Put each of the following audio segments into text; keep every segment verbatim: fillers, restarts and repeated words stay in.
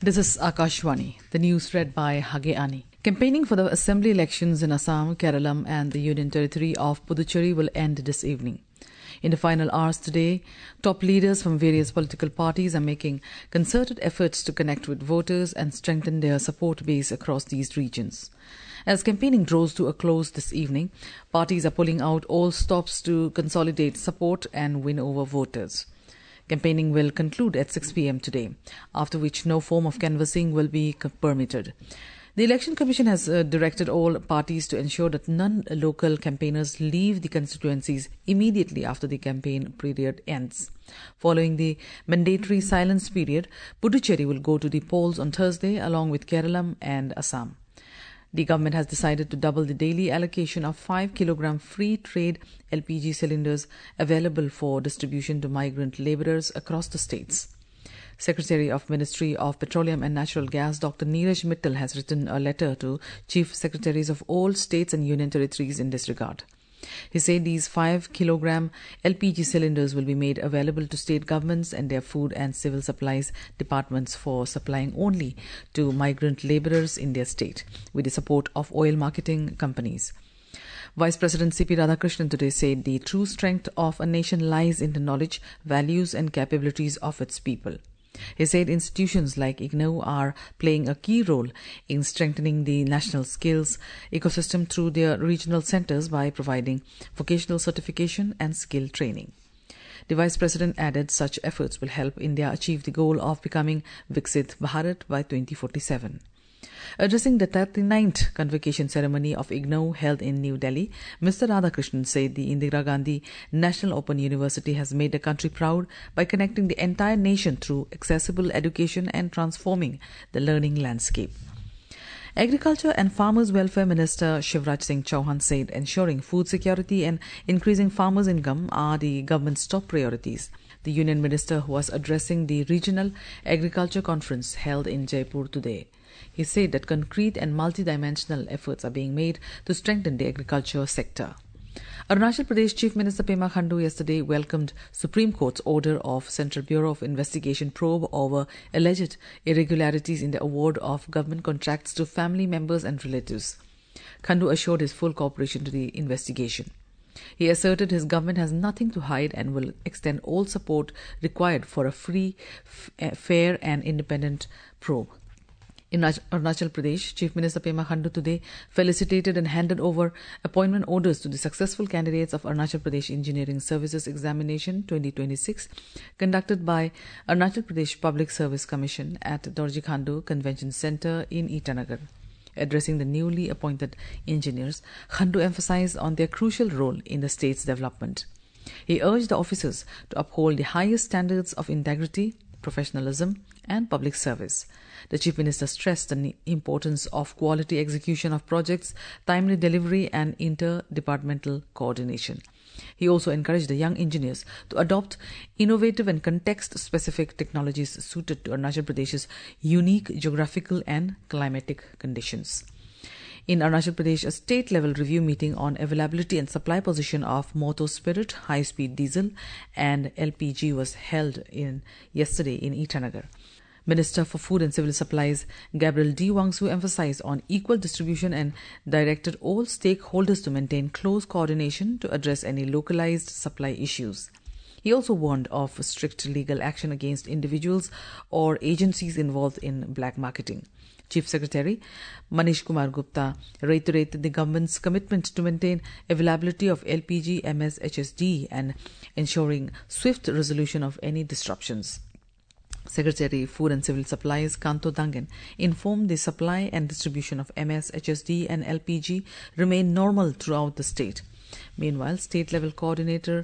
This is Akashvani, the news read by Hage Ani. Campaigning for the assembly elections in Assam, Kerala and the Union Territory of Puducherry will end this evening. In the final hours today, top leaders from various political parties are making concerted efforts to connect with voters and strengthen their support base across these regions. As campaigning draws to a close this evening, parties are pulling out all stops to consolidate support and win over voters. Campaigning will conclude at six p.m. today, after which no form of canvassing will be permitted. The Election Commission has uh, directed all parties to ensure that non-local campaigners leave the constituencies immediately after the campaign period ends. Following the mandatory silence period, Puducherry will go to the polls on Thursday along with Kerala and Assam. The government has decided to double the daily allocation of five kilogram free trade L P G cylinders available for distribution to migrant labourers across the states. Secretary of Ministry of Petroleum and Natural Gas Doctor Neeraj Mittal has written a letter to Chief Secretaries of all states and union territories in this regard. He said these five kilogram L P G cylinders will be made available to state governments and their food and civil supplies departments for supplying only to migrant labourers in their state, with the support of oil marketing companies. Vice President C P Radhakrishnan today said the true strength of a nation lies in the knowledge, values and capabilities of its people. He said institutions like IGNOU are playing a key role in strengthening the national skills ecosystem through their regional centres by providing vocational certification and skill training. The Vice President added such efforts will help India achieve the goal of becoming Viksit Bharat by twenty forty-seven. Addressing the thirty-ninth convocation ceremony of IGNOU held in New Delhi, Mister Radhakrishnan said the Indira Gandhi National Open University has made the country proud by connecting the entire nation through accessible education and transforming the learning landscape. Agriculture and Farmers Welfare Minister Shivraj Singh Chauhan said ensuring food security and increasing farmers' income are the government's top priorities. The Union Minister was addressing the Regional Agriculture Conference held in Jaipur today. He said that concrete and multidimensional efforts are being made to strengthen the agriculture sector. Arunachal Pradesh Chief Minister Pema Khandu yesterday welcomed Supreme Court's order of Central Bureau of Investigation probe over alleged irregularities in the award of government contracts to family members and relatives. Khandu assured his full cooperation to the investigation. He asserted his government has nothing to hide and will extend all support required for a free, f- fair and independent probe. In Arunachal Pradesh, Chief Minister Pema Khandu today felicitated and handed over appointment orders to the successful candidates of Arunachal Pradesh Engineering Services Examination twenty twenty-six conducted by Arunachal Pradesh Public Service Commission at Dorji Khandu Convention Centre in Itanagar. Addressing the newly appointed engineers, Khandu emphasized on their crucial role in the state's development. He urged the officers to uphold the highest standards of integrity, professionalism and public service. The Chief Minister stressed the importance of quality execution of projects, timely delivery and inter-departmental coordination. He also encouraged the young engineers to adopt innovative and context-specific technologies suited to Arunachal Pradesh's unique geographical and climatic conditions. In Arunachal Pradesh, a state-level review meeting on availability and supply position of motor spirit, high-speed diesel and L P G was held in yesterday in Itanagar. Minister for Food and Civil Supplies Gabriel D. Wangsu emphasized on equal distribution and directed all stakeholders to maintain close coordination to address any localized supply issues. He also warned of strict legal action against individuals or agencies involved in black marketing. Chief Secretary Manish Kumar Gupta reiterated the government's commitment to maintain availability of L P G, M S H S D and ensuring swift resolution of any disruptions. Secretary Food and Civil Supplies Kanto Dangan informed the supply and distribution of M S H S D and L P G remain normal throughout the state. Meanwhile, state-level coordinator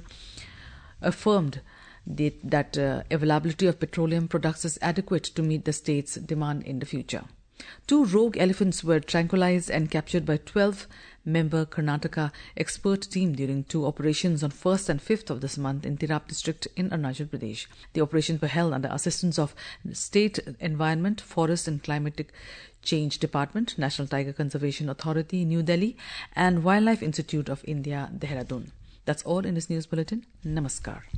affirmed the, that uh, availability of petroleum products is adequate to meet the state's demand in the future. Two rogue elephants were tranquilized and captured by twelve-member Karnataka expert team during two operations on first and fifth of this month in Tirap district in Arunachal Pradesh. The operations were held under assistance of State Environment, Forest and Climatic Change Department, National Tiger Conservation Authority, New Delhi and Wildlife Institute of India, Dehradun. That's all in this news bulletin. Namaskar.